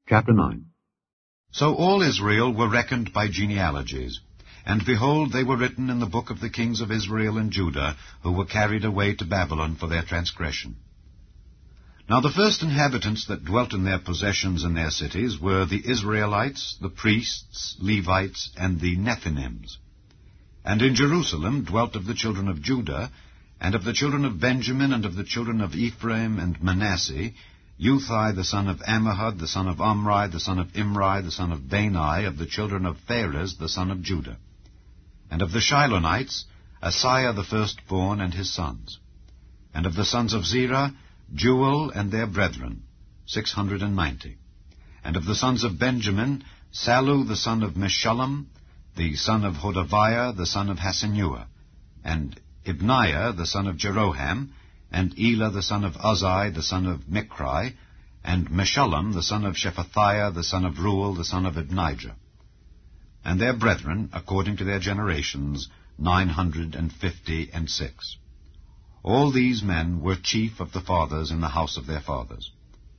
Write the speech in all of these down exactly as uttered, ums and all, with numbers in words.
Chapter nine. So all Israel were reckoned by genealogies, and behold, they were written in the book of the kings of Israel and Judah, who were carried away to Babylon for their transgression. Now the first inhabitants that dwelt in their possessions and their cities were the Israelites, the priests, Levites, and the Nethinims. And in Jerusalem dwelt of the children of Judah, and of the children of Benjamin, and of the children of Ephraim and Manasseh, Uthai the son of Ammihud, the son of Omri, the son of Imri, the son of Bani, of the children of Pharez, the son of Judah. And of the Shilonites, Asaiah the firstborn and his sons. And of the sons of Zerah, Jewel and their brethren, six hundred and ninety. And of the sons of Benjamin, Sallu the son of Meshullam, the son of Hodaviah, the son of Hasenuah, and Ibniah the son of Jeroham, and Elah the son of Uzzi, the son of Michri, and Meshullam the son of Shephatiah, the son of Reuel, the son of Ibnijah. And their brethren, according to their generations, nine hundred and fifty and six. All these men were chief of the fathers in the house of their fathers.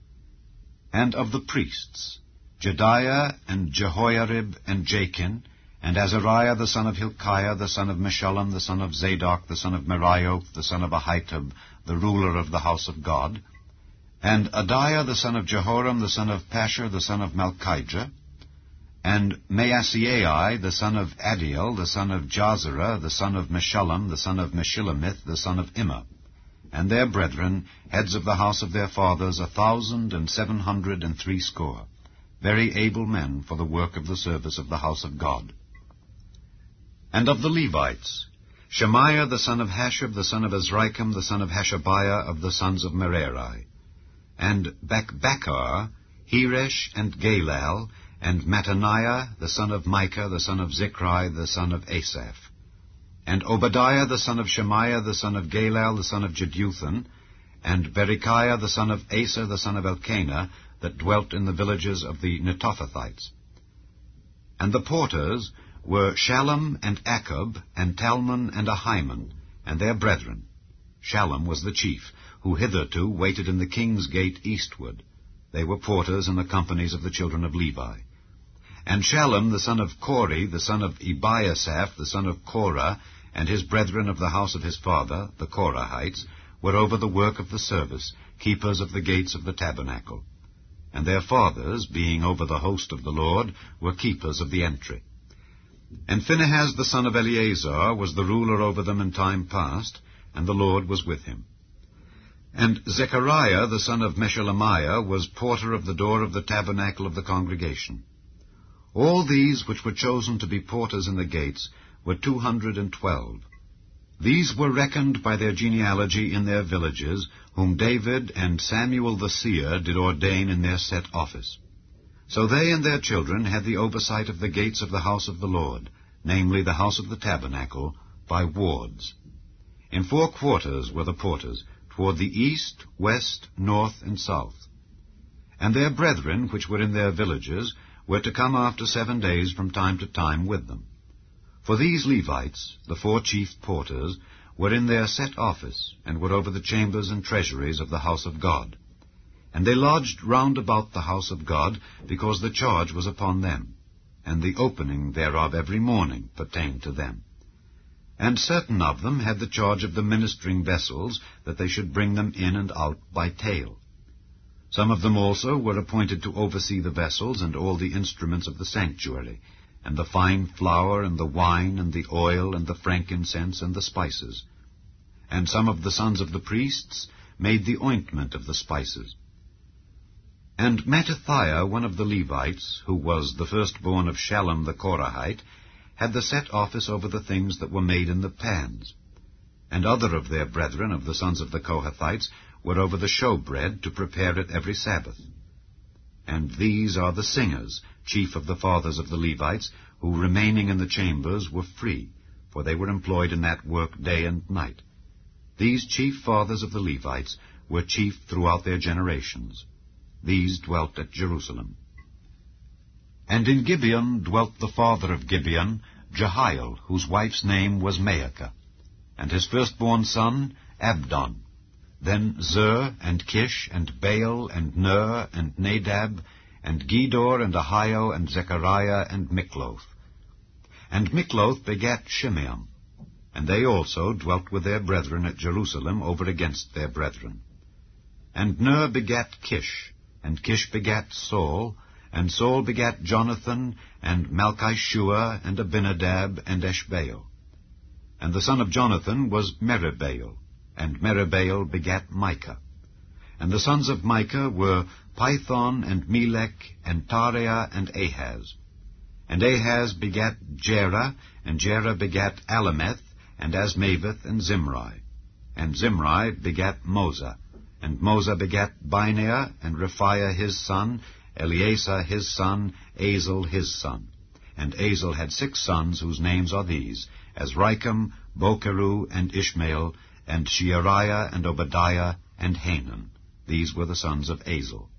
And of the priests, Jedaiah and Jehoiarib and Jachin, and Azariah the son of Hilkiah, the son of Meshullam, the son of Zadok, the son of Merioth, the son of Ahitub, the ruler of the house of God, and Adiah the son of Jehoram, the son of Pashur, the son of Malchijah, and Maaseiah the son of Adiel, the son of Jazerah, the son of Meshullam, the son of Meshillemith, the son of Immer, and their brethren, heads of the house of their fathers, a thousand and seven hundred and threescore, very able men for the work of the service of the house of God. And of the Levites, Shemaiah the son of Hashab, the son of Azrikam, the son of Hashabiah, of the sons of Merari, and Bakbakkar, Heresh, and Galal, and Mattaniah the son of Micah, the son of Zichri, the son of Asaph, and Obadiah the son of Shemaiah, the son of Galal, the son of Jeduthun, and Berechiah the son of Asa, the son of Elkanah, that dwelt in the villages of the Netophathites. And the porters were Shallum and Akub, and Talmon and Ahiman, and their brethren. Shallum was the chief, who hitherto waited in the king's gate eastward. They were porters in the companies of the children of Levi. And Shallum the son of Kori, the son of Ebiasaph, the son of Korah, and his brethren of the house of his father, the Korahites, were over the work of the service, keepers of the gates of the tabernacle. And their fathers, being over the host of the Lord, were keepers of the entry. And Phinehas the son of Eleazar was the ruler over them in time past, and the Lord was with him. And Zechariah the son of Meshelemiah was porter of the door of the tabernacle of the congregation. All these which were chosen to be porters in the gates were two hundred and twelve. These were reckoned by their genealogy in their villages, whom David and Samuel the seer did ordain in their set office. So they and their children had the oversight of the gates of the house of the Lord, namely the house of the tabernacle, by wards. In four quarters were the porters, toward the east, west, north, and south. And their brethren, which were in their villages, were to come after seven days from time to time with them. For these Levites, the four chief porters, were in their set office, and were over the chambers and treasuries of the house of God. And they lodged round about the house of God, because the charge was upon them, and the opening thereof every morning pertained to them. And certain of them had the charge of the ministering vessels, that they should bring them in and out by tale. Some of them also were appointed to oversee the vessels and all the instruments of the sanctuary, and the fine flour, and the wine, and the oil, and the frankincense, and the spices. And some of the sons of the priests made the ointment of the spices. And Mattithiah, one of the Levites, who was the firstborn of Shallum the Korahite, had the set office over the things that were made in the pans. And other of their brethren of the sons of the Kohathites were over the showbread, to prepare it every Sabbath. And these are the singers, chief of the fathers of the Levites, who remaining in the chambers were free, for they were employed in that work day and night. These chief fathers of the Levites were chief throughout their generations. These dwelt at Jerusalem. And in Gibeon dwelt the father of Gibeon, Jehiel, whose wife's name was Maacah, and his firstborn son, Abdon. Then Zer, and Kish, and Baal, and Ner, and Nadab, and Gedor, and Ahio, and Zechariah, and Mikloth. And Mikloth begat Shimeam, and they also dwelt with their brethren at Jerusalem over against their brethren. And Ner begat Kish, and Kish begat Saul, and Saul begat Jonathan, and Malchishua, and Abinadab, and Eshbaal. And the son of Jonathan was Meribaal, and Meribaal begat Micah. And the sons of Micah were Pithon, and Melech, and Tarea, and Ahaz. And Ahaz begat Jerah, and Jerah begat Alameth, and Asmaveth, and Zimri. And Zimri begat Moza, and Moza begat Binea, and Rephaiah his son, Eleasah his son, Azel his son. And Azel had six sons, whose names are these, Azrikam, Bocheru, and Ishmael, and Sheariah, and Obadiah, and Hanan. These were the sons of Azel.